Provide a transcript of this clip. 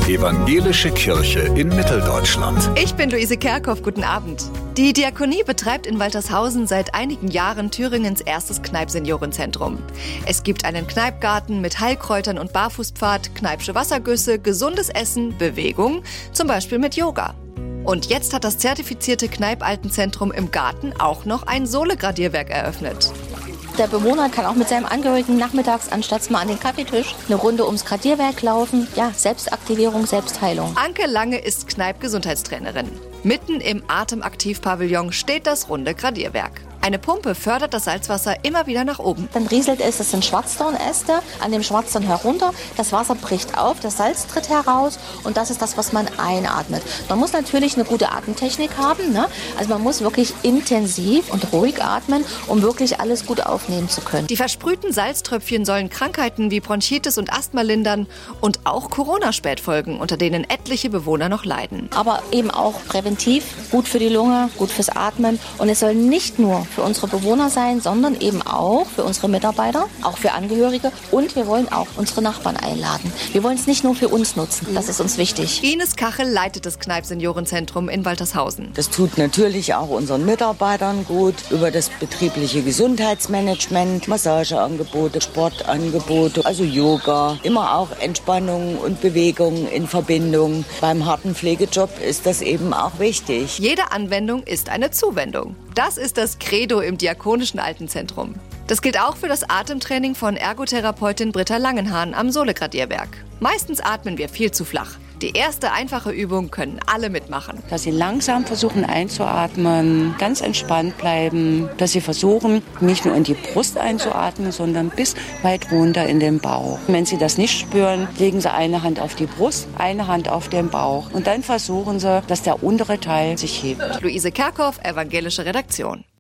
Evangelische Kirche in Mitteldeutschland. Ich bin Luise Kerkhoff, guten Abend. Die Diakonie betreibt in Waltershausen seit einigen Jahren Thüringens erstes Kneipp-Seniorenzentrum. Es gibt einen Kneippgarten mit Heilkräutern und Barfußpfad, Kneippsche Wassergüsse, gesundes Essen, Bewegung, zum Beispiel mit Yoga. Und jetzt hat das zertifizierte Kneipp-Altenzentrum im Garten auch noch ein Sohle-Gradierwerk eröffnet. Der Bewohner kann auch mit seinem Angehörigen nachmittags anstatt mal an den Kaffeetisch eine Runde ums Gradierwerk laufen. Ja, Selbstaktivierung, Selbstheilung. Anke Lange ist Kneipp-Gesundheitstrainerin. Mitten im Atemaktiv-Pavillon steht das runde Gradierwerk. Eine Pumpe fördert das Salzwasser immer wieder nach oben. Dann rieselt es, das sind Schwarzdornäste, an dem Schwarzdorn herunter. Das Wasser bricht auf, das Salz tritt heraus und das ist das, was man einatmet. Man muss natürlich eine gute Atemtechnik haben, ne? Also man muss wirklich intensiv und ruhig atmen, um wirklich alles gut aufnehmen zu können. Die versprühten Salztröpfchen sollen Krankheiten wie Bronchitis und Asthma lindern und auch Corona-Spätfolgen, unter denen etliche Bewohner noch leiden. Aber eben auch präventiv, gut für die Lunge, gut fürs Atmen. Und es soll nicht nur für unsere Bewohner sein, sondern eben auch für unsere Mitarbeiter, auch für Angehörige. Und wir wollen auch unsere Nachbarn einladen. Wir wollen es nicht nur für uns nutzen, das ist uns wichtig. Ines Kachel leitet das Kneipp-Seniorenzentrum in Waltershausen. Das tut natürlich auch unseren Mitarbeitern gut über das betriebliche Gesundheitsmanagement, Massageangebote, Sportangebote, also Yoga, immer auch Entspannung und Bewegung in Verbindung. Beim harten Pflegejob ist das eben auch wichtig. Jede Anwendung ist eine Zuwendung. Das ist das Credo im Diakonischen Altenzentrum. Das gilt auch für das Atemtraining von Ergotherapeutin Britta Langenhahn am Sohle-Gradierwerk. Meistens atmen wir viel zu flach. Die erste einfache Übung können alle mitmachen. Dass sie langsam versuchen einzuatmen, ganz entspannt bleiben, dass sie versuchen, nicht nur in die Brust einzuatmen, sondern bis weit runter in den Bauch. Wenn sie das nicht spüren, legen sie eine Hand auf die Brust, eine Hand auf den Bauch und dann versuchen sie, dass der untere Teil sich hebt. Luise Kerkhoff, Evangelische Redaktion.